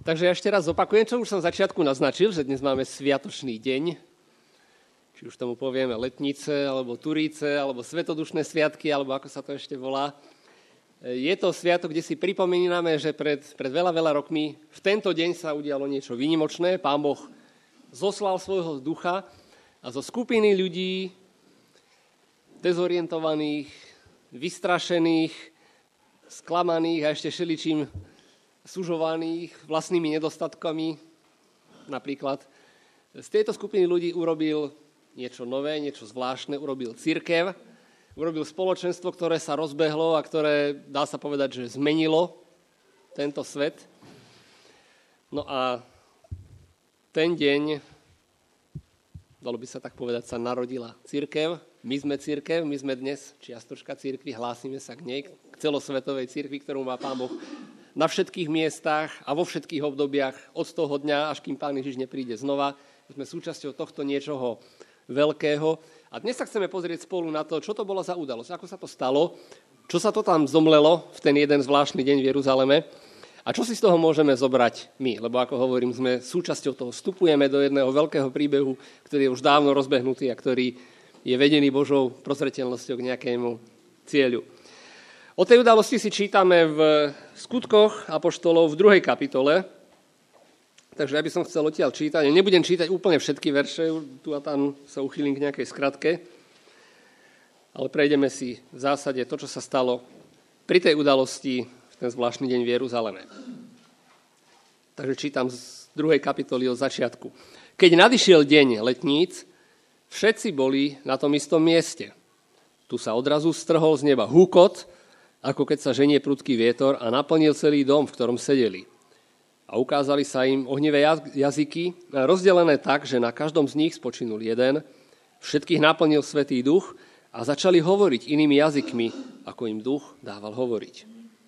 Takže ja ešte raz opakujem, čo už som v začiatku naznačil, že dnes máme sviatočný deň. Či už tomu povieme letnice, alebo turíce, alebo svetodušné sviatky, alebo ako sa to ešte volá. Je to sviatok, kde si pripomíname, že pred veľa rokmi v tento deň sa udialo niečo výnimočné. Pán Boh zoslal svojho ducha a zo skupiny ľudí dezorientovaných, vystrašených, sklamaných a ešte všeličím sužovaných vlastnými nedostatkami, napríklad. Z tejto skupiny ľudí urobil niečo nové, niečo zvláštne, urobil cirkev, urobil spoločenstvo, ktoré sa rozbehlo a ktoré, dá sa povedať, že zmenilo tento svet. No a ten deň, dalo by sa tak povedať, sa narodila cirkev. My sme cirkev, my sme dnes čiastočka cirkvi, hlásime sa k nej, k celosvetovej cirkvi, ktorú má Pán Boh na všetkých miestach a vo všetkých obdobiach od toho dňa, až kým Pán Ježiš nepríde znova. Sme súčasťou tohto niečoho veľkého. A dnes sa chceme pozrieť spolu na to, čo to bola za udalosť, ako sa to stalo, čo sa to tam zomlelo v ten jeden zvláštny deň v Jeruzaleme a čo si z toho môžeme zobrať my. Lebo ako hovorím, sme súčasťou toho, vstupujeme do jedného veľkého príbehu, ktorý je už dávno rozbehnutý a ktorý je vedený Božou prozreteľnosťou k nejakému cieľu. O tej udalosti si čítame v Skutkoch apoštolov v 2. kapitole, takže ja by som chcel odtiaľ čítať. Ja nebudem čítať úplne všetky verše, tu a tam sa uchýlim k nejakej skratke, ale prejdeme si v zásade to, čo sa stalo pri tej udalosti v ten zvláštny deň v Jeruzaleme. Takže čítam z 2. kapitoly od začiatku. Keď nadišiel deň letníc, všetci boli na tom istom mieste. Tu sa odrazu strhol z neba húkot, ako keď sa ženie prudký vietor a naplnil celý dom, v ktorom sedeli. A ukázali sa im ohnivé jazyky, rozdelené tak, že na každom z nich spočinul jeden. Všetkých naplnil Svätý Duch a začali hovoriť inými jazykmi, ako im Duch dával hovoriť.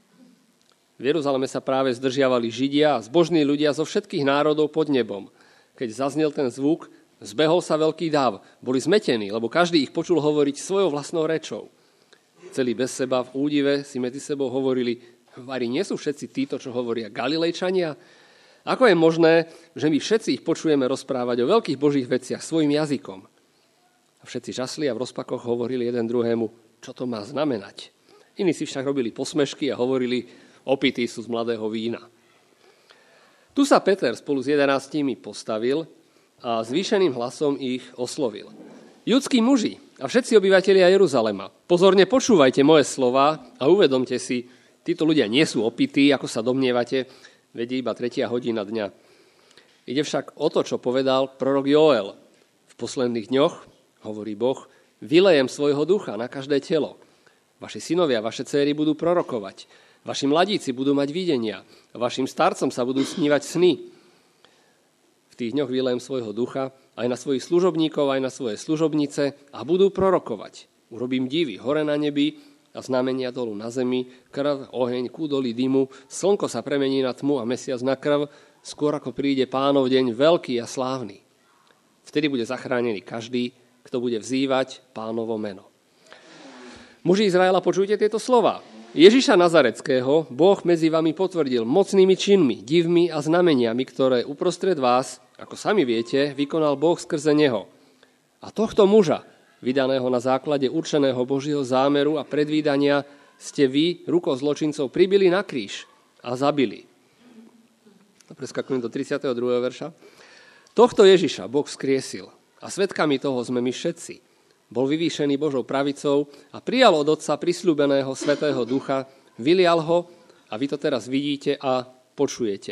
V Jeruzaleme sa práve zdržiavali Židia a zbožní ľudia zo všetkých národov pod nebom. Keď zaznel ten zvuk, zbehol sa veľký dáv. Boli zmetení, lebo každý ich počul hovoriť svojou vlastnou rečou. Celí bez seba v údive si medzi sebou hovorili, vari nie sú všetci títo, čo hovoria Galilejčania? Ako je možné, že my všetci ich počujeme rozprávať o veľkých božích veciach svojim jazykom? A všetci žasli a v rozpakoch hovorili jeden druhému, čo to má znamenať. Iní si však robili posmešky a hovorili, opití sú z mladého vína. Tu sa Peter spolu s 11 postavil a zvýšeným hlasom ich oslovil. Judskí muži a všetci obyvatelia Jeruzalema, pozorne počúvajte moje slova a uvedomte si, títo ľudia nie sú opití, ako sa domnievate, vedie iba 3. hodina dňa. Ide však o to, čo povedal prorok Joel. V posledných dňoch, hovorí Boh, vylejem svojho ducha na každé telo. Vaši synovia, vaše dcéry budú prorokovať, vaši mladíci budú mať videnia, a vašim starcom sa budú snívať sny. V tých dňoch vylejem svojho ducha aj na svojich služobníkov, aj na svoje služobnice a budú prorokovať. Urobím divy hore na nebi a znamenia dolu na zemi, krv, oheň, kúdoly dymu, slnko sa premení na tmu a mesiac na krv, skôr ako príde Pánov deň veľký a slávny. Vtedy bude zachránený každý, kto bude vzývať Pánovo meno. Muži Izraela, počujte tieto slova. Ježiša Nazareckého Boh medzi vami potvrdil mocnými činmi, divmi a znameniami, ktoré uprostred vás, ako sami viete, vykonal Boh skrze neho. A tohto muža, vydaného na základe určeného Božieho zámeru a predvídania, ste vy, rukou zločincov, pribili na kríž a zabili. Preskakujem do 32. verša. Tohto Ježiša Boh vzkriesil a svedkami toho sme my všetci. Bol vyvýšený Božou pravicou a prijal od Otca prisľúbeného Svätého Ducha, vylial ho a vy to teraz vidíte a počujete.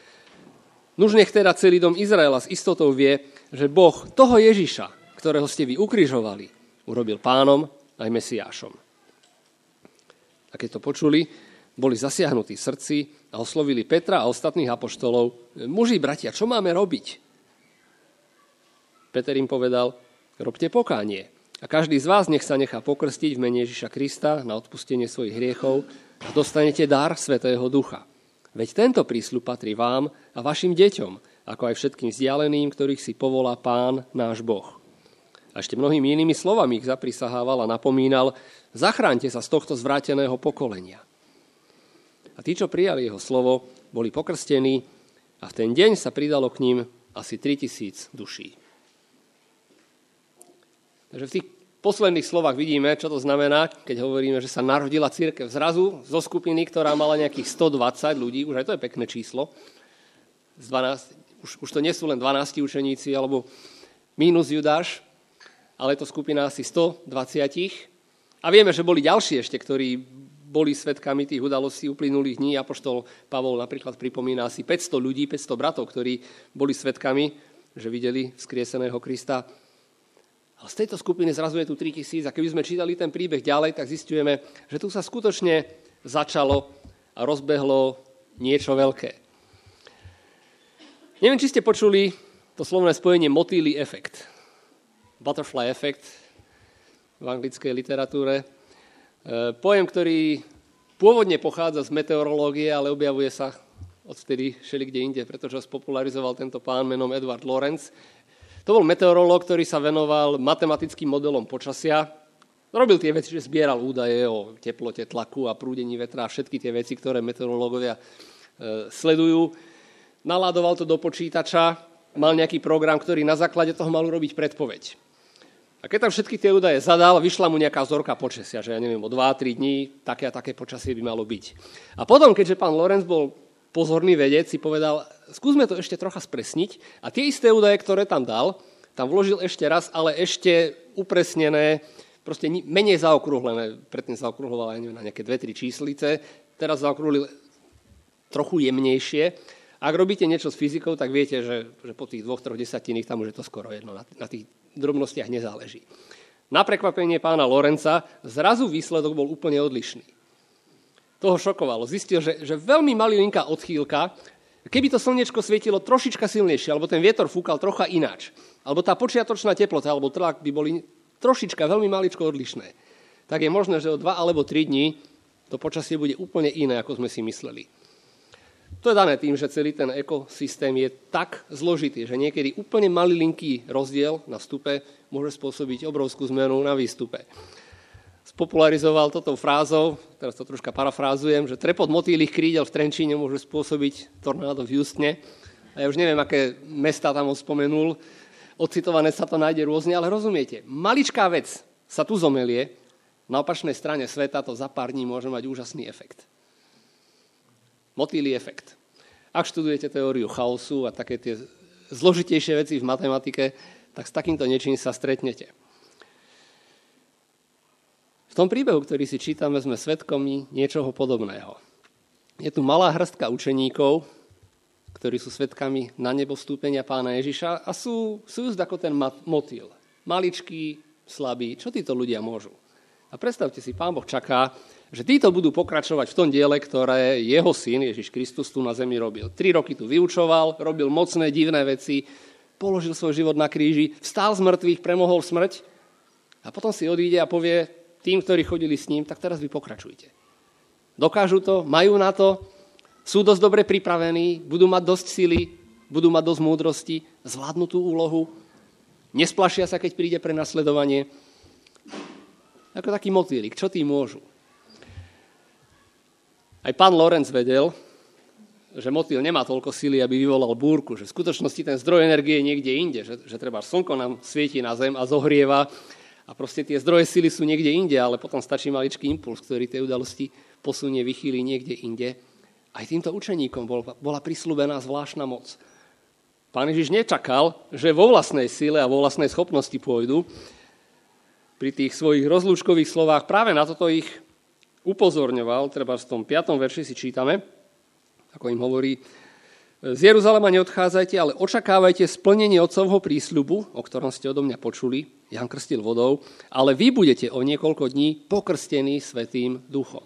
Nuž nech teda celý dom Izraela s istotou vie, že Boh toho Ježiša, ktorého ste vy ukrižovali, urobil Pánom aj Mesiášom. A keď to počuli, boli zasiahnutí v srdci a oslovili Petra a ostatných apoštolov. Muži, bratia, čo máme robiť? Peter im povedal, robte pokánie. A každý z vás nech sa nechá pokrstiť v mene Ježiša Krista na odpustenie svojich hriechov a dostanete dar Svätého Ducha. Veď tento prísľub patrí vám a vašim deťom, ako aj všetkým vzdialeným, ktorých si povolá Pán náš Boh. A ešte mnohými inými slovami ich zaprisahával a napomínal, zachráňte sa z tohto zvráteného pokolenia. A tí, čo prijali jeho slovo, boli pokrstení A v ten deň sa pridalo k ním asi 3000 duší. Takže v tých posledných slovách vidíme, čo to znamená, keď hovoríme, že sa narodila cirkev zrazu zo skupiny, ktorá mala nejakých 120 ľudí, už aj to je pekné číslo, z 12, už to nie sú len 12 učeníci, alebo mínus Judáš, ale je to skupina asi 120. A vieme, že boli ďalší ešte, ktorí boli svedkami tých udalostí uplynulých dní. Apoštol Pavol napríklad pripomína asi 500 ľudí, 500 bratov, ktorí boli svedkami, že videli vzkrieseného Krista. A z tejto skupiny zrazu je tu 3000 a keby sme čítali ten príbeh ďalej, tak zistujeme, že tu sa skutočne začalo a rozbehlo niečo veľké. Neviem, či ste počuli to slovné spojenie motýly efekt. Butterfly effect v anglickej literatúre. Pojem, ktorý pôvodne pochádza z meteorológie, ale objavuje sa odvtedy všelikde inde, pretože ho spopularizoval tento pán menom Edward Lorenz. To bol meteorológ, ktorý sa venoval matematickým modelom počasia. Robil tie veci, že zbieral údaje o teplote, tlaku a prúdení vetra a všetky tie veci, ktoré meteorológovia sledujú. Naládoval to do počítača, mal nejaký program, ktorý na základe toho mal urobiť predpoveď. A keď tam všetky tie údaje zadal, vyšla mu nejaká vzorka počasia, že ja neviem, o 2-3 dní také a také počasie by malo byť. A potom, keďže pán Lorenz bol pozorný vedec, si povedal, skúsme to ešte trocha spresniť a tie isté údaje, ktoré tam dal, tam vložil ešte raz, ale ešte upresnené, proste menej zaokrúhlené, predtým zaokrúhloval na nejaké 2-3 číslice, teraz zaokrúhlil trochu jemnejšie. Ak robíte niečo s fyzikou, tak viete, že po tých 2-3 desatinách tam už je to skoro jedno, na tých drobnostiach nezáleží. Na prekvapenie pána Lorenza zrazu výsledok bol úplne odlišný. Toho šokovalo. Zistil, že veľmi malinká odchýlka, keby to slniečko svietilo trošička silnejšie, alebo ten vietor fúkal trocha ináč, alebo tá počiatočná teplota, alebo tlak by boli trošička, veľmi maličko odlišné, tak je možné, že o 2 alebo 3 dní to počasie bude úplne iné, ako sme si mysleli. To je dané tým, že celý ten ekosystém je tak zložitý, že niekedy úplne malilinký rozdiel na vstupe môže spôsobiť obrovskú zmenu na výstupe. Spopularizoval toto frázou, teraz to troška parafrázujem, že trepot motýlych krídel v Trenčíne môže spôsobiť tornádo v Houstone. A ja už neviem, aké mestá tam on spomenul. Odcitované sa to nájde rôzne, ale rozumiete, maličká vec sa tu zomelie, na opačnej strane sveta to za pár dní môže mať úžasný efekt. Motýly efekt. Ak študujete teóriu chaosu a také tie zložitejšie veci v matematike, tak s takýmto niečím sa stretnete. V tom príbehu, ktorý si čítame, sme svedkami niečoho podobného. Je tu malá hrstka učeníkov, ktorí sú svedkami na nebo vstúpenia pána Ježiša a sú just ako ten motýl. Maličký, slabý, čo títo ľudia môžu? A predstavte si, pán Boh čaká, že títo budú pokračovať v tom diele, ktoré jeho syn Ježiš Kristus tu na zemi robil. 3 roky tu vyučoval, robil mocné, divné veci, položil svoj život na kríži, vstál z mŕtvych, premohol smrť a potom si odíde a povie tým, ktorí chodili s ním, tak teraz vy pokračujte. Dokážu to, majú na to, sú dosť dobre pripravení, budú mať dosť sily, budú mať dosť múdrosti, zvládnu tú úlohu, nesplašia sa, keď príde prenasledovanie. Ako taký motýlik, čo tí môžu? Aj pán Lorenz vedel, že motýl nemá toľko sily, aby vyvolal búrku, že v skutočnosti ten zdroj energie je niekde inde, že treba slnko nám svieti na zem a zohrieva a proste tie zdroje sily sú niekde inde, ale potom stačí maličký impuls, ktorý tej udalosti posunie, vychýli niekde inde. Aj týmto učeníkom bola prisľúbená zvláštna moc. Pán Ježiš nečakal, že vo vlastnej sile a vo vlastnej schopnosti pôjdu. Pri tých svojich rozlúčkových slovách práve na toto ich upozorňoval, treba v tom 5. verši si čítame, ako im hovorí, z Jeruzalema neodchádzajte, ale očakávajte splnenie otcovho prísľubu, o ktorom ste odo mňa počuli, Ján krstil vodou, ale vy budete o niekoľko dní pokrstení Svätým Duchom.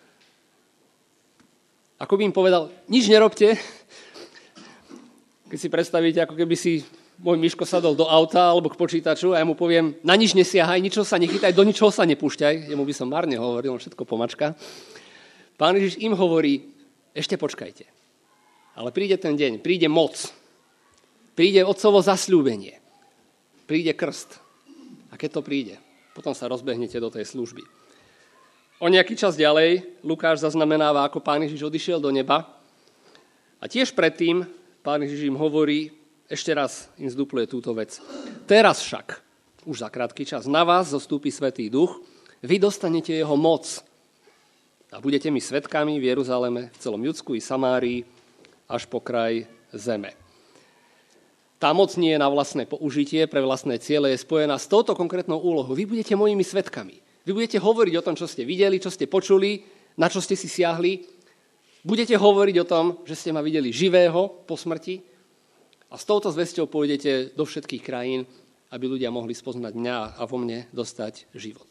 Ako by im povedal, nič nerobte, keď si predstavíte, ako keby si môj Miško sadol do auta alebo k počítaču a ja mu poviem, na nič nesiahaj, ničoho sa nechytaj, do ničoho sa nepúšťaj. Jemu by som marne hovoril, on všetko pomačka. Pán Ježiš im hovorí, ešte počkajte. Ale príde ten deň, príde moc, príde otcovo zasľúbenie, príde krst. A keď to príde, potom sa rozbehnete do tej služby. O nejaký čas ďalej Lukáš zaznamenáva, ako pán Ježiš odišiel do neba a tiež predtým Pán Ježiš im hovorí, ešte raz im zdupluje túto vec. Teraz však, už za krátky čas, na vás zostúpi Svätý Duch, vy dostanete jeho moc a budete mi svedkami v Jeruzaleme, v celom Judsku i Samárii, až po kraj zeme. Tá moc nie je na vlastné použitie, pre vlastné ciele, je spojená s touto konkrétnou úlohou. Vy budete mojimi svedkami. Vy budete hovoriť o tom, čo ste videli, čo ste počuli, na čo ste si siahli. Budete hovoriť o tom, že ste ma videli živého po smrti a s touto zvesťou pôjdete do všetkých krajín, aby ľudia mohli spoznať mňa a vo mne dostať život.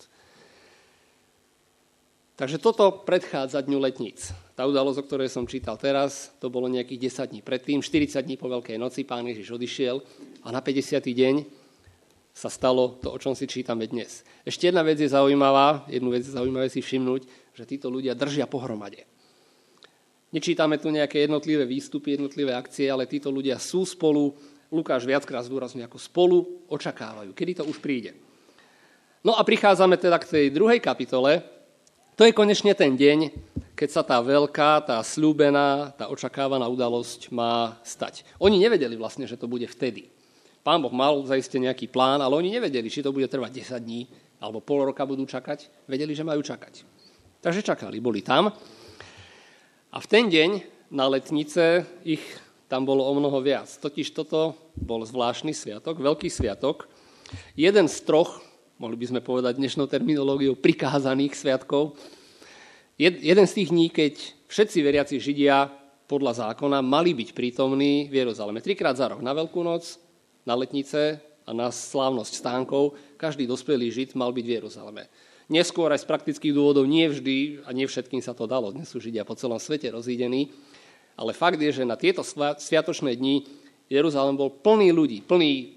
Takže toto predchádza Dňu letníc. Tá udalosť, o ktorej som čítal teraz, to bolo nejakých 10 dní predtým, 40 dní po Veľkej noci, Pán Ježiš odišiel a na 50. deň sa stalo to, o čom si čítame dnes. Ešte jedna vec je zaujímavá, si všimnúť, že títo ľudia držia pohromade. Nečítame tu nejaké jednotlivé výstupy, jednotlivé akcie, ale títo ľudia sú spolu, Lukáš viackrát zdôrazňuje, ako spolu očakávajú, kedy to už príde. No a prichádzame teda k tej druhej kapitole. To je konečne ten deň, keď sa tá veľká, tá sľúbená, tá očakávaná udalosť má stať. Oni nevedeli vlastne, že to bude vtedy. Pán Boh mal zaiste nejaký plán, ale oni nevedeli, či to bude trvať 10 dní, alebo pol roka budú čakať. Vedeli, že majú čakať. Takže čakali, boli tam. A v ten deň na letnice ich tam bolo o mnoho viac. Totiž toto bol zvláštny sviatok, veľký sviatok. Jeden z troch, mohli by sme povedať dnešnou terminológiou, prikázaných sviatkov. Jeden z tých dní, keď všetci veriaci Židia podľa zákona mali byť prítomní v Jeruzaleme. 3-krát za rok, na Veľkú noc, na letnice a na slávnosť stánkov. Každý dospelý Žid mal byť v Jeruzaleme. Neskôr aj z praktických dôvodov nie vždy a nie všetkým sa to dalo. Dnes sú Židia po celom svete rozídení. Ale fakt je, že na tieto sviatočné dni Jeruzalém bol plný ľudí, plný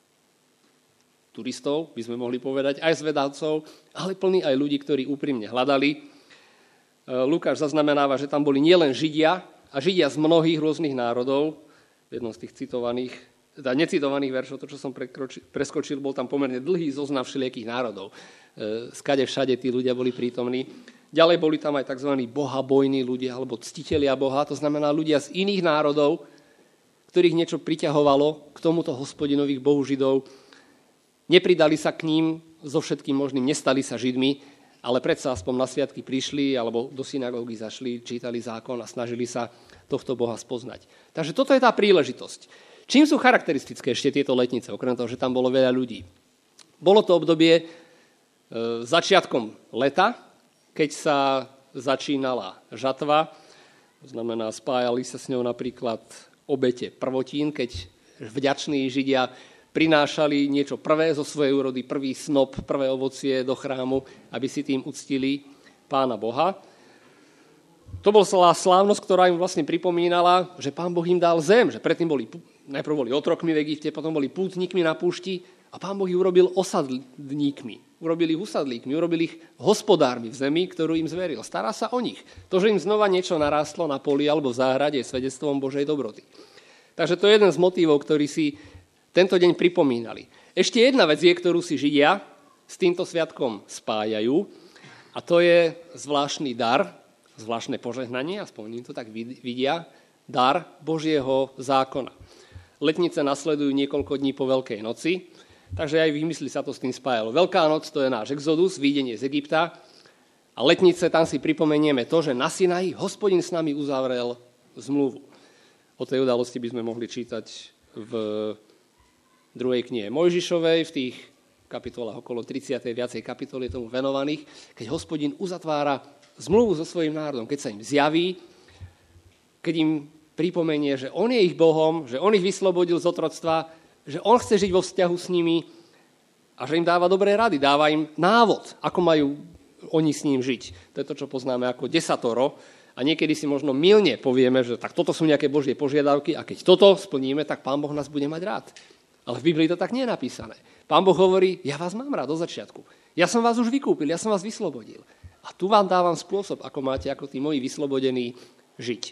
turistov, by sme mohli povedať, aj zvedavcov, ale plný aj ľudí, ktorí úprimne hľadali. Lukáš zaznamenáva, že tam boli nielen Židia, a Židia z mnohých rôznych národov. V jednom z tých necitovaných veršov, to, čo som preskočil, bol tam pomerne dlhý zoznam všelijakých národov. Skade všade tí ľudia boli prítomní. Ďalej boli tam aj tzv. Bohabojní ľudia, alebo ctitelia Boha, to znamená ľudia z iných národov, ktorých niečo priťahovalo k tomuto hospodinových bohu Židov. Nepridali sa k ním so všetkým možným, nestali sa Židmi, ale predsa aspoň na sviatky prišli, alebo do synagógy zašli, čítali zákon a snažili sa tohto Boha spoznať. Takže toto je tá príležitosť. Čím sú charakteristické ešte tieto letnice, okrem toho, že tam bolo veľa ľudí? Bolo to obdobie začiatkom leta, keď sa začínala žatva, to znamená, spájali sa s ňou napríklad obete prvotín, keď vďační Židia prinášali niečo prvé zo svojej úrody, prvý snop, prvé ovocie do chrámu, aby si tým uctili Pána Boha. To bola slávnosť, ktorá im vlastne pripomínala, že Pán Boh im dal zem, že predtým najprv boli otrokmi v Egypte, potom boli pútnikmi na púšti a Pán Boh ich urobil osadníkmi, urobil ich usadlíkmi, urobil ich hospodármi v zemi, ktorú im zveril. Stará sa o nich. To, že im znova niečo narástlo na poli alebo v záhrade, je svedectvom Božej dobroty. Takže to je jeden z motívov, ktorý si tento deň pripomínali. Ešte jedna vec je, ktorú si Židia s týmto sviatkom spájajú, a to je zvláštny dar, zvláštne požehnanie, aspoň oni to tak vidia, dar Božieho zákona. Letnice nasledujú niekoľko dní po Veľkej noci, takže aj v mysli sa to s tým spájalo. Veľká noc, to je náš exodus, výjdenie z Egypta, a letnice, tam si pripomenieme to, že na Sinaji Hospodin s nami uzavrel zmluvu. O tej udalosti by sme mohli čítať v 2. knihe Mojžišovej, v tých kapitolách okolo 30. viacej kapitol je tomu venovaných, keď Hospodin uzatvára zmluvu so svojím národom, keď sa im zjaví, keď im pripomenie, že on je ich Bohom, že on ich vyslobodil z otroctva, že on chce žiť vo vzťahu s nimi a že im dáva dobré rady, dáva im návod, ako majú oni s ním žiť. To je to, čo poznáme ako desatoro. A niekedy si možno mylne povieme, že tak toto sú nejaké Božie požiadavky a keď toto splníme, tak Pán Boh nás bude mať rád. Ale v Biblii to tak nie je napísané. Pán Boh hovorí, ja vás mám rád od začiatku. Ja som vás už vykúpil, ja som vás vyslobodil. A tu vám dávam spôsob, ako máte, ako tí moji vyslobodení žiť.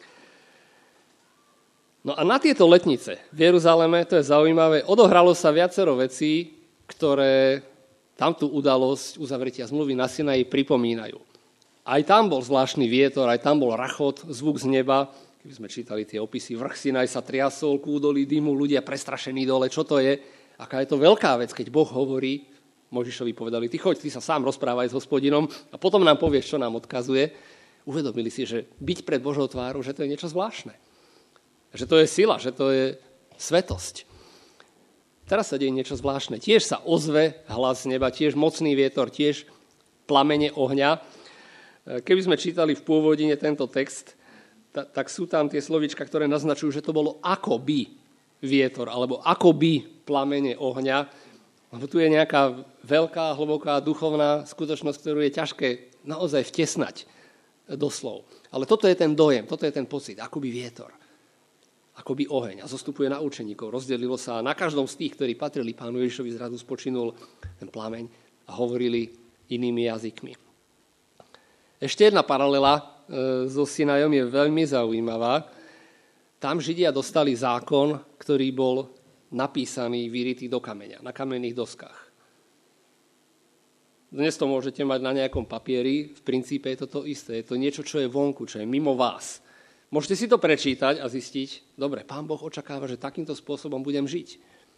No a na tieto letnice v Jeruzaleme, to je zaujímavé, odohralo sa viacero vecí, ktoré tamtú udalosť uzavretia zmluvy na Sinaji pripomínajú. Aj tam bol zvláštny vietor, aj tam bol rachot, zvuk z neba, Keby sme čítali tie opisy, vrch Sinaj sa triasol, k údolí dymu, ľudia prestrašení dole, čo to je? Aká je to veľká vec, keď Boh hovorí, Mojžišovi povedali, ty choď, ty sa sám rozprávaj s Hospodinom a potom nám povieš, čo nám odkazuje. Uvedomili si, že byť pred Božou tvárou, že to je niečo zvláštne. Že to je sila, že to je svetosť. Teraz sa deje niečo zvláštne. Tiež sa ozve hlas z neba, tiež mocný vietor, tiež plamene ohňa. Keby sme čítali v pôvodine tento text, tak sú tam tie slovíčka, ktoré naznačujú, že to bolo akoby vietor, alebo akoby plamene ohňa. Lebo tu je nejaká veľká, hlboká, duchovná skutočnosť, ktorú je ťažké naozaj vtesnať do slov. Ale toto je ten dojem, toto je ten pocit, akoby vietor, akoby oheň. A zostupuje na učeníkov. Rozdelilo sa na každom z tých, ktorí patrili Pánu Ježišovi, zrazu spočinul ten plameň a hovorili inými jazykmi. Ešte jedna paralela so Sinajom je veľmi zaujímavá. Tam Židia dostali zákon, ktorý bol napísaný, vyrytý do kameňa, na kamenných doskách. Dnes to môžete mať na nejakom papieri, v princípe je to isté. Je to niečo, čo je vonku, čo je mimo vás. Môžete si to prečítať a zistiť, dobre, Pán Boh očakáva, že takýmto spôsobom budem žiť.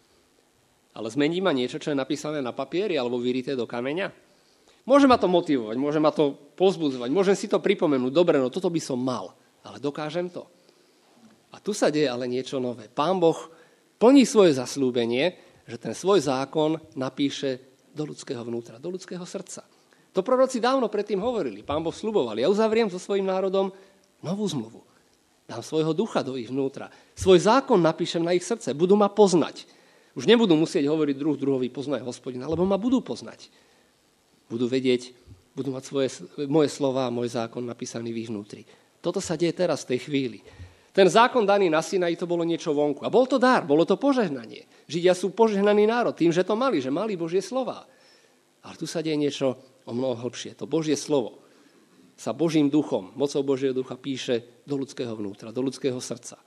Ale zmení ma niečo, čo je napísané na papieri alebo vyryté do kameňa? Môže ma to motivovať, môže ma to povzbudzovať, môžem si to pripomenúť, dobre, no toto by som mal, ale dokážem to. A tu sa deje ale niečo nové. Pán Boh plní svoje zasľúbenie, že ten svoj zákon napíše do ľudského vnútra, do ľudského srdca. To proroci dávno predtým hovorili. Pán Boh sľuboval, ja uzavriem so svojím národom novú zmluvu. Dám svojho ducha do ich vnútra. Svoj zákon napíšem na ich srdce, budú ma poznať. Už nebudú musieť hovoriť druhovi poznaj Hospodina, lebo ma budú poznať. Budú vedieť, budú mať moje slova a môj zákon napísaný v ich vnútri. Toto sa deje teraz v tej chvíli. Ten zákon daný na Sinaji to bolo niečo vonku. A bol to dar, bolo to požehnanie. Židia sú požehnaný národ tým, že to mali, že mali Božie slová. Ale tu sa deje niečo o mnoho hlbšie. To Božie slovo sa Božím duchom, mocou Božieho ducha píše do ľudského vnútra, do ľudského srdca.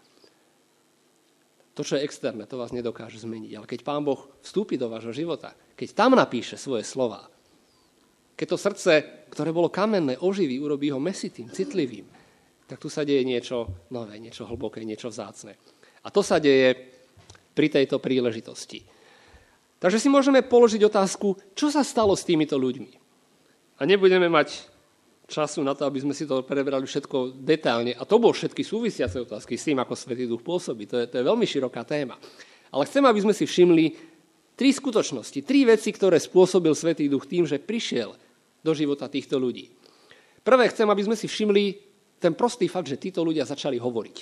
To, čo je externé, to vás nedokáže zmeniť. Ale keď Pán Boh vstúpi do vášho života, keď tam napíše svoje slová, keď to srdce, ktoré bolo kamenné, oživí, urobí ho mäsitým, citlivým, tak tu sa deje niečo nové, niečo hlboké, niečo vzácne. A to sa deje pri tejto príležitosti. Takže si môžeme položiť otázku, čo sa stalo s týmito ľuďmi. A nebudeme mať času na to, aby sme si to prebrali všetko detailne. A to bol všetky súvisiace otázky s tým, ako Svätý Duch pôsobí. To je veľmi široká téma. Ale chcem, aby sme si všimli 3 skutočnosti, 3 veci, ktoré spôsobil Svätý Duch tým, že prišiel do života týchto ľudí. Prvé chcem, aby sme si všimli ten prostý fakt, že títo ľudia začali hovoriť.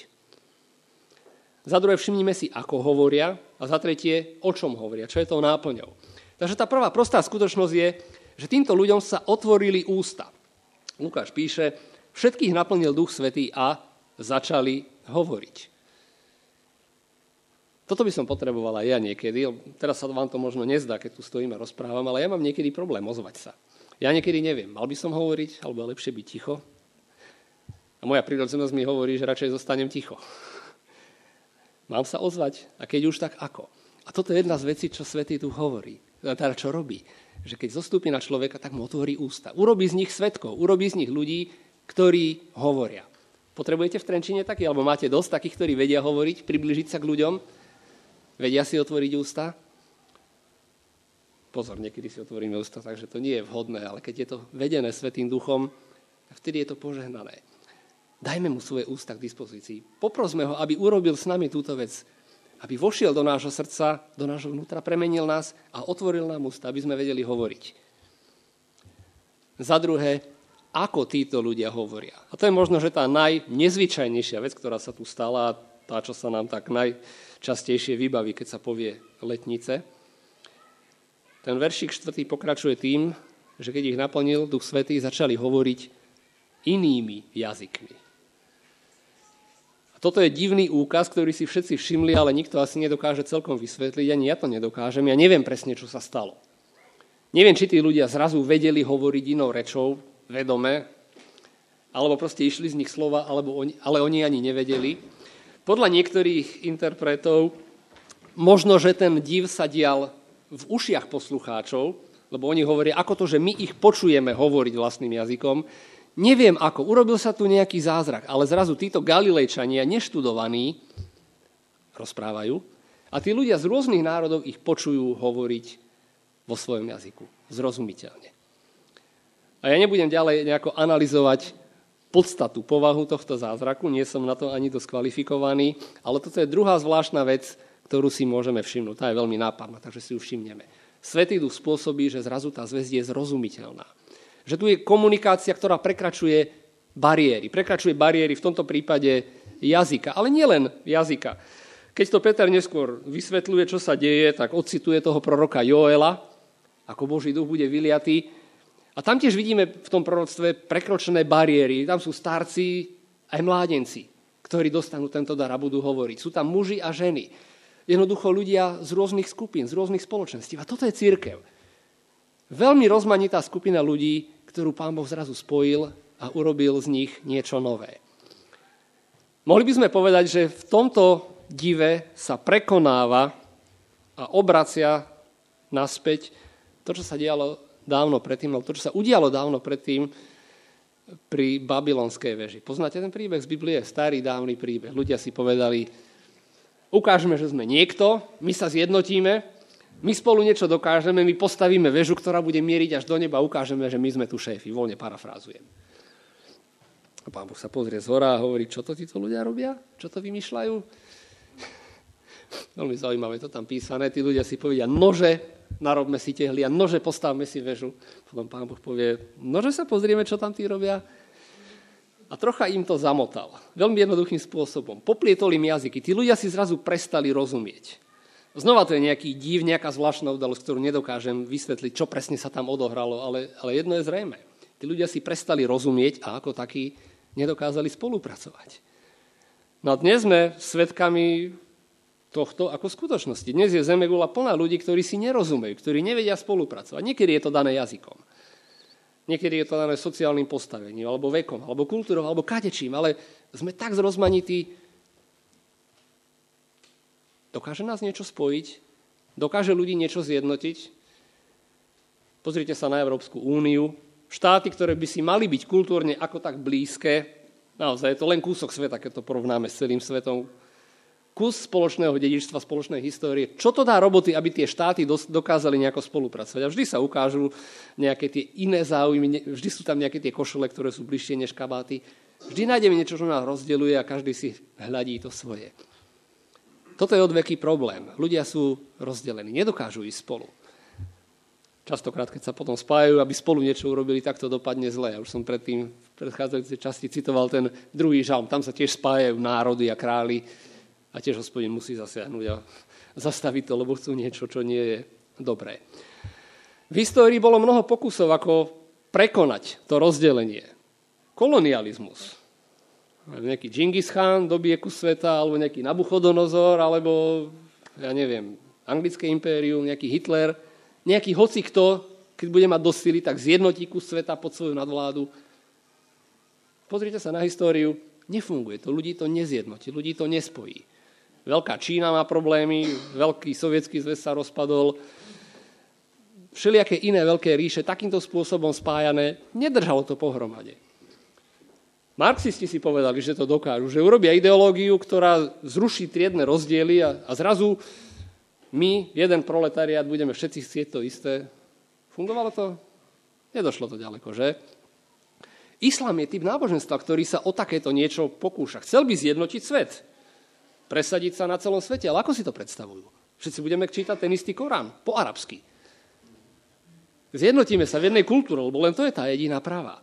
Za druhé všimnime si, ako hovoria, a za tretie, o čom hovoria, čo je tou náplňou. Takže tá prvá prostá skutočnosť je, že týmto ľuďom sa otvorili ústa. Lukáš píše, všetkých naplnil Duch Svätý a začali hovoriť. Toto by som potrebovala ja niekedy, teraz sa vám to možno nezdá, keď tu stojím a rozprávam, ale ja mám niekedy problém ozvať sa. Ja niekedy neviem, mal by som hovoriť, alebo je lepšie byť ticho. A moja prírodzenosť mi hovorí, že radšej zostanem ticho. Mám sa ozvať? A keď už, tak ako? A toto je jedna z vecí, čo Svätý Duch hovorí. Teda čo robí? Že keď zostúpi na človeka, tak mu otvorí ústa. Urobí z nich svedkov, urobí z nich ľudí, ktorí hovoria. Potrebujete v Trenčine taký, alebo máte dosť takých, ktorí vedia hovoriť, priblížiť sa k ľuďom? Vedia si otvoriť ústa? Pozor, niekedy si otvoríme ústa, takže to nie je vhodné, ale keď je to vedené Svätým Duchom, vtedy je to požehnané. Dajme mu svoje ústa k dispozícii. Poprosme ho, aby urobil s nami túto vec. Aby vošiel do nášho srdca, do nášho vnútra, premenil nás a otvoril nám ústa, aby sme vedeli hovoriť. Za druhé, ako títo ľudia hovoria. A to je možno, že tá najnezvyčajnejšia vec, ktorá sa tu stala, tá, čo sa nám tak najčastejšie vybaví, keď sa povie letnice. Ten veršík 4. pokračuje tým, že keď ich naplnil Duch Svätý, začali hovoriť inými jazykmi. A toto je divný úkaz, ktorý si všetci všimli, ale nikto asi nedokáže celkom vysvetliť, ani ja to nedokážem, ja neviem presne, čo sa stalo. Neviem, či tí ľudia zrazu vedeli hovoriť inou rečou, vedome, alebo proste išli z nich slova, ale oni ani nevedeli. Podľa niektorých interpretov možno, že ten div sa dial v ušiach poslucháčov, lebo oni hovoria, ako to, že my ich počujeme hovoriť vlastným jazykom. Neviem ako, urobil sa tu nejaký zázrak, ale zrazu títo Galilejčania, neštudovaní, rozprávajú a tí ľudia z rôznych národov ich počujú hovoriť vo svojom jazyku, zrozumiteľne. A ja nebudem ďalej nejako analyzovať podstatu, povahu tohto zázraku, nie som na to ani dosť kvalifikovaný, ale toto je druhá zvláštna vec, ktorú si môžeme všimnúť. Tá je veľmi nápadná, takže si ju všimneme. Svätý Duch spôsobí, že zrazu tá zvesť je zrozumiteľná. Že tu je komunikácia, ktorá prekračuje bariéry, v tomto prípade jazyka, ale nielen jazyka. Keď to Peter neskôr vysvetľuje, čo sa deje, tak ocituje toho proroka Joela, ako Boží duch bude vyliatý. A tam tiež vidíme v tom proroctve prekročené bariéry. Tam sú starci aj mládenci, ktorí dostanú tento dar a budú hovoriť. Sú tam muži a ženy. Jednoducho ľudia z rôznych skupín, z rôznych spoločenstiev. A toto je cirkev. Veľmi rozmanitá skupina ľudí, ktorú Pán Boh zrazu spojil a urobil z nich niečo nové. Mohli by sme povedať, že v tomto dive sa prekonáva a obracia naspäť to, čo sa dialo dávno predtým, alebo to, čo sa udialo dávno predtým pri babylonskej veži. Poznáte ten príbeh z Biblie? Starý, dávny príbeh. Ľudia si povedali, ukážeme, že sme niekto, my sa zjednotíme, my spolu niečo dokážeme, my postavíme väžu, ktorá bude mieriť až do neba a ukážeme, že my sme tu šéfi. Voľne parafrázujem. A Pán Boh sa pozrie z hora a hovorí, čo to títo ľudia robia? Čo to vymýšľajú? Veľmi zaujímavé to tam písané. Tí ľudia si povedia, nože, narobme si tehly a nože, postavme si väžu. Potom Pán Boh povie, nože sa pozrieme, čo tam tí robia. A trocha im to zamotal. Veľmi jednoduchým spôsobom. Poplietol im jazyky. Tí ľudia si zrazu prestali rozumieť. Znova to je nejaký div, nejaká zvláštna udalosť, ktorú nedokážem vysvetliť, čo presne sa tam odohralo, ale jedno je zrejmé. Tí ľudia si prestali rozumieť a ako takí nedokázali spolupracovať. No a dnes sme svedkami tohto ako skutočnosti. Dnes je zemegula plná ľudí, ktorí si nerozumejú, ktorí nevedia spolupracovať. Niekedy je to dané jazykom. Niekedy je to dané sociálnym postavením, alebo vekom, alebo kultúrou, alebo kadečím, ale sme tak zrozmanití. Dokáže nás niečo spojiť? Dokáže ľudí niečo zjednotiť? Pozrite sa na Európsku úniu. Štáty, ktoré by si mali byť kultúrne ako tak blízke, naozaj je to len kúsok sveta, keď to porovnáme s celým svetom. Kus spoločného dedičstva, spoločnej histórie. Čo to dá roboty, aby tie štáty dokázali nejako spolupracovať? A vždy sa ukážu nejaké tie iné záujmy, vždy sú tam nejaké tie košele, ktoré sú bližšie než kabáty. Vždy nájdeme niečo, čo nás rozdeľuje a každý si hľadí to svoje. Toto je odveký problém. Ľudia sú rozdelení, nedokážu ísť spolu. Častokrát, keď sa potom spájajú, aby spolu niečo urobili, tak to dopadne zle. Ja už som predtým v predchádzajúcej časti citoval ten druhý žalm. Tam sa tiež spájajú národy a králi a tiež Hospodin musí zasiahnuť a zastaviť to, lebo chcú niečo, čo nie je dobré. V histórii bolo mnoho pokusov, ako prekonať to rozdelenie. Kolonializmus. Nejaký Džingis Khan dobije kus sveta, alebo nejaký Nabuchodonozor, alebo, ja neviem, anglické impérium, nejaký Hitler, nejaký hocikto, keď bude mať dosť sily, tak zjednotí kus sveta pod svoju nadvládu. Pozrite sa na históriu, nefunguje to, ľudí to nezjednotí, ľudí to nespojí. Veľká Čína má problémy, veľký sovietský zväz sa rozpadol, všelijaké iné veľké ríše takýmto spôsobom spájané, nedržalo to pohromade. Marxisti si povedali, že to dokážu, že urobia ideológiu, ktorá zruší triedne rozdiely a zrazu my, jeden proletariát, budeme všetci chcieť to isté. Fungovalo to? Nedošlo to ďaleko, že? Islám je typ náboženstva, ktorý sa o takéto niečo pokúša. Chcel by zjednotiť svet, presadiť sa na celom svete, ale ako si to predstavujú? Všetci budeme čítať ten istý Korán, po arabsky. Zjednotíme sa v jednej kultúre, lebo len to je tá jediná pravá.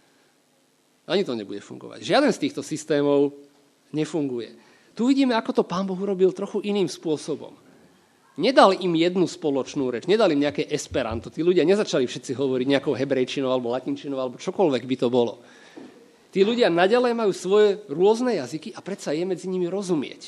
Ani to nebude fungovať. Žiaden z týchto systémov nefunguje. Tu vidíme, ako to Pán Boh urobil trochu iným spôsobom. Nedal im jednu spoločnú reč, nedal im nejaké esperanto. Tí ľudia nezačali všetci hovoriť nejakou hebrejčinou alebo latinčinou alebo čokoľvek by to bolo. Tí ľudia naďalej majú svoje rôzne jazyky a predsa je medzi nimi rozumieť.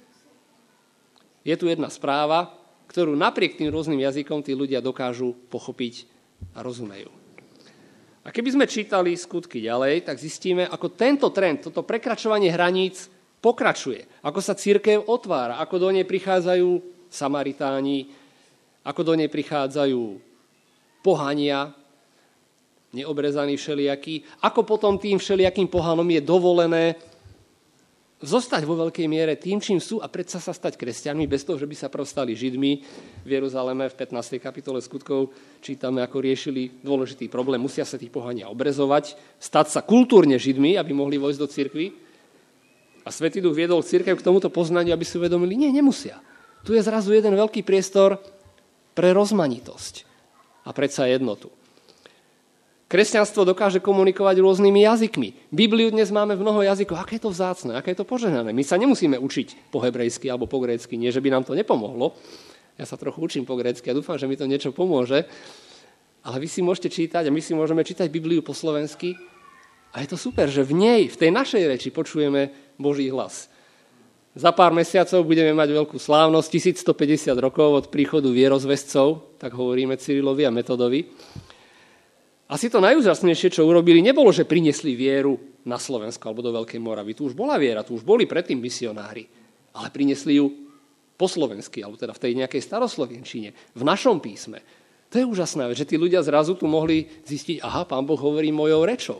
Je tu jedna správa, ktorú napriek tým rôznym jazykom tí ľudia dokážu pochopiť a rozumejú. A keby sme čítali skutky ďalej, tak zistíme, ako tento trend, toto prekračovanie hraníc pokračuje. Ako sa cirkev otvára, ako do nej prichádzajú Samaritáni, ako do nej prichádzajú pohania. neobrezaní všelijakí, ako potom tým všelijakým pohanom je dovolené zostať vo veľkej miere tým, čím sú a predsa sa stať kresťanmi, bez toho, že by sa prv stali Židmi. V Jeruzaleme v 15. kapitole Skutkov čítame, ako riešili dôležitý problém. Musia sa tí pohania obrezovať, stať sa kultúrne Židmi, aby mohli vojsť do cirkvi. A Svätý Duch viedol cirkev k tomuto poznaniu, aby si uvedomili, nie, nemusia. Tu je zrazu jeden veľký priestor pre rozmanitosť a predsa jednotu. Kresťanstvo dokáže komunikovať rôznymi jazykmi. Bibliu dnes máme v mnoho jazykov. Aké je to vzácne, aké je to požehnané. My sa nemusíme učiť po hebrejsky alebo po grécky. Nie, že by nám to nepomohlo. Ja sa trochu učím po grécky a dúfam, že mi to niečo pomôže. Ale vy si môžete čítať a my si môžeme čítať Bibliu po slovensky. A je to super, že v nej, v tej našej reči počujeme Boží hlas. Za pár mesiacov budeme mať veľkú slávnosť, 1150 rokov od príchodu vierozvescov, tak hovoríme Cyrilovi a Metodovi. Asi to najúžasnejšie, čo urobili, nebolo, že priniesli vieru na Slovensko alebo do Veľkej Moravy. Tu už bola viera, tu už boli predtým misionári, ale priniesli ju po slovensky, alebo teda v tej nejakej staroslovenčine, v našom písme. To je úžasná vec, že tí ľudia zrazu tu mohli zistiť, aha, Pán Boh hovorí mojou rečou.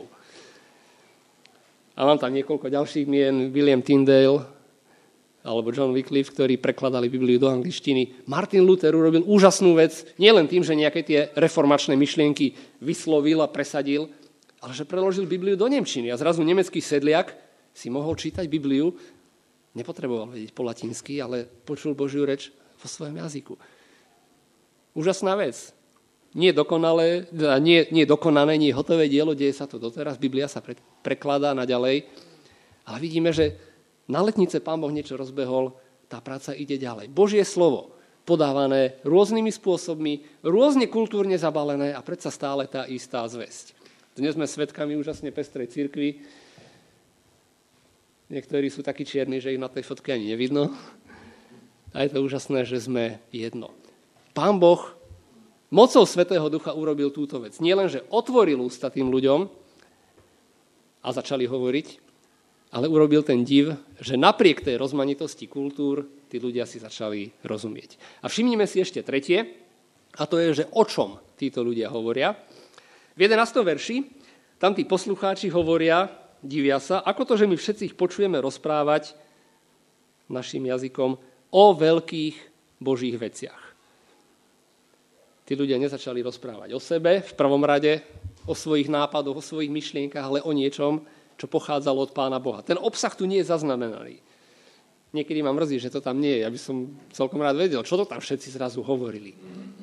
A mám tam niekoľko ďalších mien, William Tyndale alebo John Wycliffe, ktorí prekladali Bibliu do angličtiny. Martin Luther urobil úžasnú vec, nielen tým, že nejaké tie reformačné myšlienky vyslovil a presadil, ale že preložil Bibliu do nemčiny. A zrazu nemecký sedliak si mohol čítať Bibliu, nepotreboval vedieť po latinsky, ale počul Božiu reč vo svojom jazyku. Úžasná vec. Nie dokonané, nie hotové dielo, deje sa to doteraz, Biblia sa prekladá naďalej, ale vidíme, že na letnice Pán Boh niečo rozbehol, tá práca ide ďalej. Božie slovo, podávané rôznymi spôsobmi, rôzne kultúrne zabalené a predsa stále tá istá zvesť. Dnes sme svedkami úžasne pestrej cirkvi. Niektorí sú takí čierni, že ich na tej fotke ani nevidno. A je to úžasné, že sme jedno. Pán Boh mocou Svätého Ducha urobil túto vec. Nie len, že otvoril ústa tým ľuďom a začali hovoriť, ale urobil ten div, že napriek tej rozmanitosti kultúr tí ľudia si začali rozumieť. A všimnime si ešte tretie, a to je, že o čom títo ľudia hovoria. V 11. verši tam tí poslucháči hovoria, divia sa, ako to, že my všetci ich počujeme rozprávať našim jazykom o veľkých Božích veciach. Tí ľudia nezačali rozprávať o sebe, v prvom rade, o svojich nápadoch, o svojich myšlienkach, ale o niečom, čo pochádzalo od Pána Boha. Ten obsah tu nie je zaznamenaný. Niekedy ma mrzí, že to tam nie je. Ja by som celkom rád vedel, čo to tam všetci zrazu hovorili.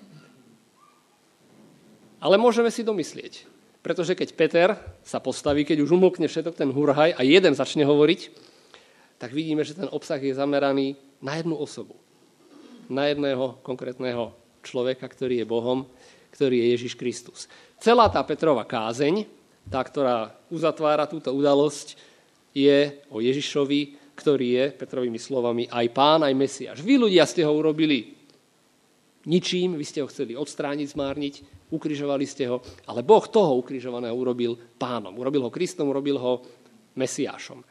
Ale môžeme si domyslieť. Pretože keď Peter sa postaví, keď už umlkne všetok ten hurhaj a jeden začne hovoriť, tak vidíme, že ten obsah je zameraný na jednu osobu. Na jedného konkrétneho človeka, ktorý je Bohom, ktorý je Ježiš Kristus. Celá tá Petrova kázeň, tá, ktorá uzatvára túto udalosť, je o Ježišovi, ktorý je, Petrovými slovami, aj Pán, aj Mesiáš. Vy ľudia ste ho urobili ničím, vy ste ho chceli odstrániť, zmárniť, ukrižovali ste ho, ale Boh toho ukrižovaného urobil Pánom. Urobil ho Kristom, urobil ho Mesiášom.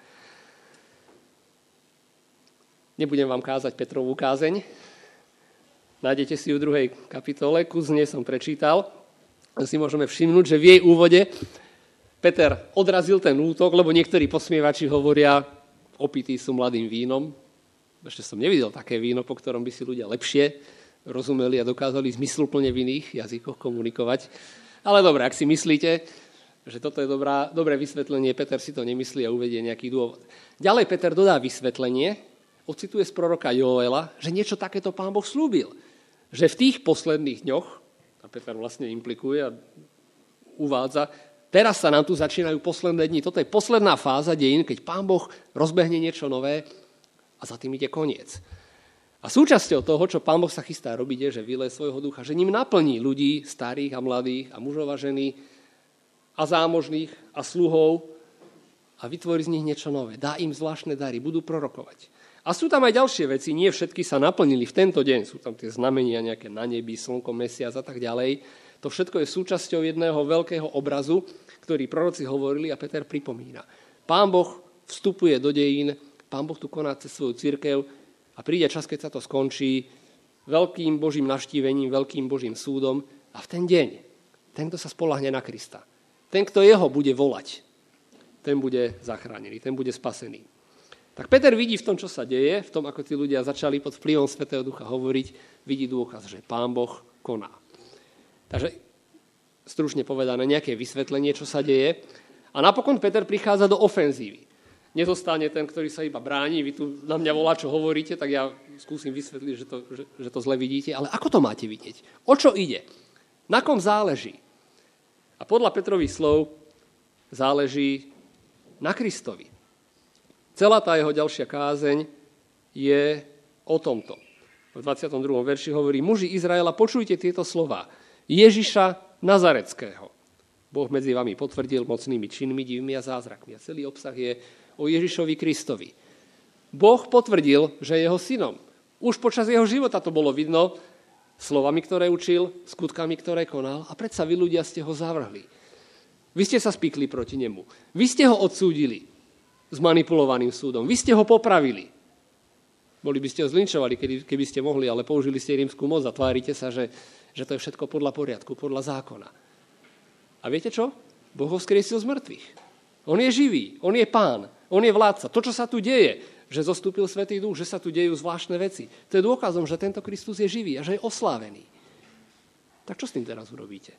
Nebudem vám kázať Petrovú kázeň. Nájdete si ju v 2. kapitole, kus z nej som prečítal. Si môžeme všimnúť, že v jej úvode Peter odrazil ten útok, lebo niektorí posmievači hovoria, opití sú mladým vínom. Ešte som nevidel také víno, po ktorom by si ľudia lepšie rozumeli a dokázali zmysluplne v iných jazykoch komunikovať. Ale dobre, ak si myslíte, že toto je dobré vysvetlenie, Peter si to nemyslí a uvedie nejaký dôvod. Ďalej Peter dodá vysvetlenie, ocituje z proroka Joela, že niečo takéto Pán Boh slúbil. Že v tých posledných dňoch, a Peter vlastne implikuje a uvádza, teraz sa nám tu začínajú posledné dni. Toto je posledná fáza dejín, keď Pán Boh rozbehne niečo nové a za tým ide koniec. A súčasťou toho, čo Pán Boh sa chystá robiť, je, že vyleje svojho ducha, že ním naplní ľudí, starých a mladých a mužov a ženy a zámožných a sluhov a vytvorí z nich niečo nové. Dá im zvláštne dary, budú prorokovať. A sú tam aj ďalšie veci, nie všetky sa naplnili v tento deň. Sú tam tie znamenia nejaké na nebi, slnko, mesiac a tak ďalej. To všetko je súčasťou jedného veľkého obrazu, ktorý proroci hovorili a Peter pripomína. Pán Boh vstupuje do dejín, Pán Boh tu koná cez svoju cirkev a príde čas, keď sa to skončí veľkým Božím navštívením, veľkým Božím súdom a v ten deň, ten, kto sa spoľahne na Krista, Ten, kto jeho bude volať, ten bude zachránený, ten bude spasený. Tak Peter vidí v tom, čo sa deje, v tom, ako tí ľudia začali pod vplyvom Svätého Ducha hovoriť, vidí dôkaz, že Pán Boh koná. Takže stručne povedané nejaké vysvetlenie, čo sa deje. A napokon Peter prichádza do ofenzívy. Nezostane ten, ktorý sa iba bráni, vy tu na mňa volá, čo hovoríte, tak ja skúsim vysvetliť, že to zle vidíte. Ale ako to máte vidieť? O čo ide? Na kom záleží? A podľa Petrových slov záleží na Kristovi. Celá tá jeho ďalšia kázeň je o tomto. V 22. verši hovorí: muži Izraela, počujte tieto slová. Ježiša Nazareckého Boh medzi vami potvrdil mocnými činmi, divmi a zázrakmi. A celý obsah je o Ježišovi Kristovi. Boh potvrdil, že je jeho synom. Už počas jeho života to bolo vidno slovami, ktoré učil, skutkami, ktoré konal. A predsa vy ľudia ste ho zavrhli. Vy ste sa spikli proti nemu. Vy ste ho odsúdili s manipulovaným súdom. Vy ste ho popravili. Boli by ste ho zlinčovali, keby ste mohli, ale použili ste rímsku moc a tvárite sa, že to je všetko podľa poriadku, podľa zákona. A viete čo? Boh ho vzkriesil z mŕtvych. On je živý, on je pán, on je vládca. To, čo sa tu deje, že zostúpil Svätý Duch, že sa tu dejú zvláštne veci, to je dôkazom, že tento Kristus je živý a že je oslávený. Tak čo s tým teraz urobíte?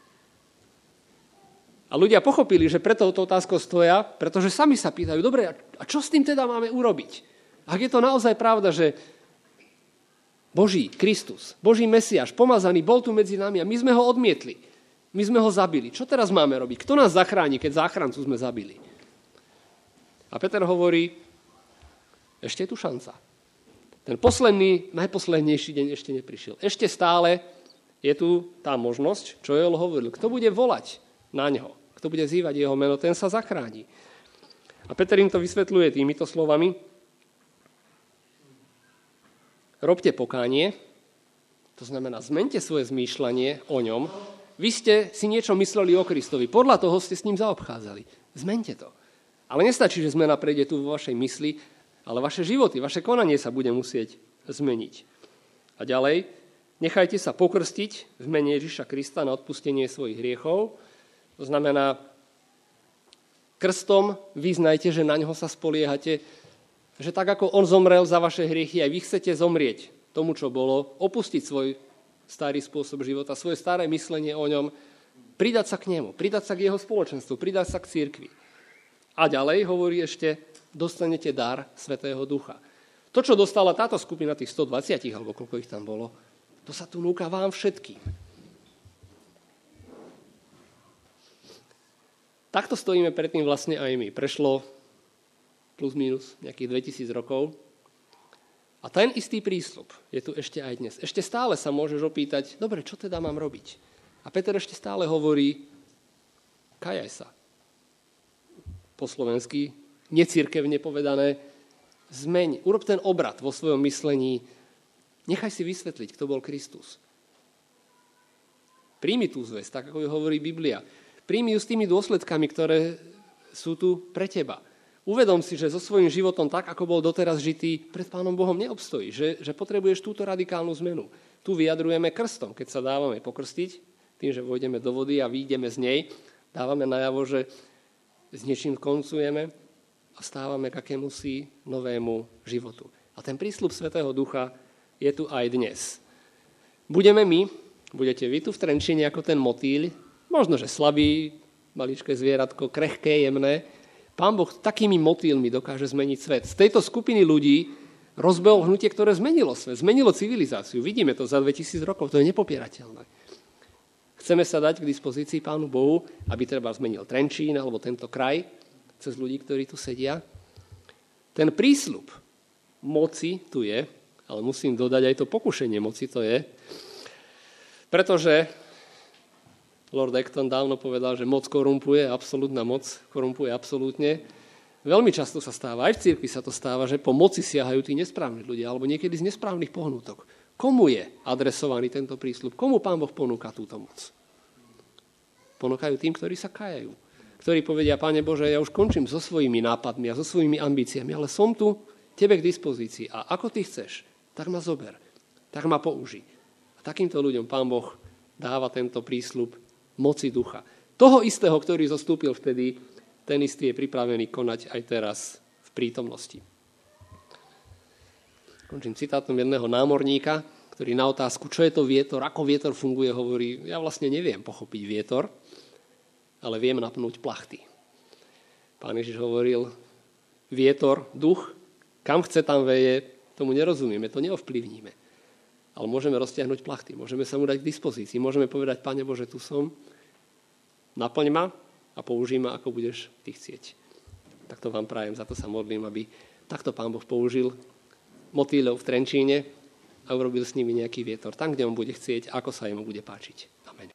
A ľudia pochopili, že preto touto otázkou stoja, pretože sami sa pýtajú, dobre, a čo s tým teda máme urobiť? Ak je to naozaj pravda, že Boží Kristus, Boží Mesiáš, pomazaný, bol tu medzi nami a my sme ho odmietli. My sme ho zabili. Čo teraz máme robiť? Kto nás zachráni, keď záchrancu sme zabili? A Peter hovorí, ešte je tu šanca. Ten posledný, najposlednejší deň ešte neprišiel. Ešte stále je tu tá možnosť, čo Joel hovoril. Kto bude volať na ňo? Kto bude zývať jeho meno, ten sa zachráni. A Peter im to vysvetľuje týmito slovami. Robte pokánie, to znamená, zmente svoje zmýšľanie o ňom. Vy ste si niečo mysleli o Kristovi, podľa toho ste s ním zaobchádzali. Zmente to. Ale nestačí, že zmena prejde tu vo vašej mysli, ale vaše životy, vaše konanie sa bude musieť zmeniť. A ďalej, nechajte sa pokrstiť v mene Ježiša Krista na odpustenie svojich hriechov. To znamená, krstom vyznajte, že na ňoho sa spoliehate, že tak ako on zomrel za vaše hriechy, aj vy chcete zomrieť tomu, čo bolo, opustiť svoj starý spôsob života, svoje staré myslenie o ňom, pridať sa k nemu, pridať sa k jeho spoločenstvu, pridať sa k cirkvi. A ďalej hovorí ešte, dostanete dar Svätého Ducha. To, čo dostala táto skupina tých 120, alebo koľko ich tam bolo, to sa tu núka vám všetkým. Takto stojíme pred tým vlastne aj my. Prešlo plus minus nejakých 2000 rokov. A ten istý prísľub je tu ešte aj dnes. Ešte stále sa môžeš opýtať, dobre, čo teda mám robiť? A Peter ešte stále hovorí, kajaj sa. Po slovensky, necirkevne povedané, zmeň, urob ten obrat vo svojom myslení, nechaj si vysvetliť, kto bol Kristus. Príjmi tú zvesť, tak ako ju hovorí Biblia. Príjmi ju s tými dôsledkami, ktoré sú tu pre teba. Uvedom si, že so svojím životom tak, ako bol doteraz žitý, pred Pánom Bohom neobstojí, že potrebuješ túto radikálnu zmenu. Tu vyjadrujeme krstom, keď sa dávame pokrstiť, tým, že vojdeme do vody a výjdeme z nej, dávame najavo, že s niečím koncujeme a stávame k akémusi novému životu. A ten prísľub Svätého Ducha je tu aj dnes. Budeme my, budete vy tu v Trenčine ako ten motýľ, možno, že slabý, maličké zvieratko, krehké, jemné. Pán Boh takými motýlmi dokáže zmeniť svet. Z tejto skupiny ľudí rozbehol hnutie, ktoré zmenilo svet, zmenilo civilizáciu. Vidíme to za 2000 rokov, to je nepopierateľné. Chceme sa dať k dispozícii Pánu Bohu, aby treba zmenil Trenčín alebo tento kraj, cez ľudí, ktorí tu sedia. Ten prísľub moci tu je, ale musím dodať aj to pokušenie moci to je, pretože Lord Acton dávno povedal, že moc korumpuje, absolútna moc korumpuje absolútne. Veľmi často sa stáva, aj v cirkvi sa to stáva, že po moci siahajú tí nesprávni ľudia, alebo niekedy z nesprávnych pohnutok. Komu je adresovaný tento prísľub? Komu Pán Boh ponúka túto moc? Ponúkajú tým, ktorí sa kajajú. Ktorí povedia, Pane Bože, ja už končím so svojimi nápadmi a so svojimi ambíciami, ale som tu tebe k dispozícii. A ako ty chceš, tak ma zober, tak ma použij. A takýmto ľuďom Pán Boh dáva tento prísľub moci ducha. toho istého, ktorý zostúpil vtedy, ten istý je pripravený konať aj teraz v prítomnosti. Končím citátom jedného námorníka, ktorý na otázku, čo je to vietor, ako vietor funguje, hovorí, ja vlastne neviem pochopiť vietor, ale viem napnúť plachty. Pán Ježiš hovoril, vietor, duch, kam chce, tam veje, tomu nerozumieme, to neovplyvníme. Ale môžeme roztiahnuť plachty, môžeme sa mu dať k dispozícii, môžeme povedať, Pane Bože, tu som, naplň ma a použij ma, ako budeš ty chcieť. Tak to vám prajem, za to sa modlím, aby takto Pán Boh použil motýľov v Trenčíne a urobil s nimi nejaký vietor, tam, kde on bude chcieť, ako sa jemu bude páčiť. Amen.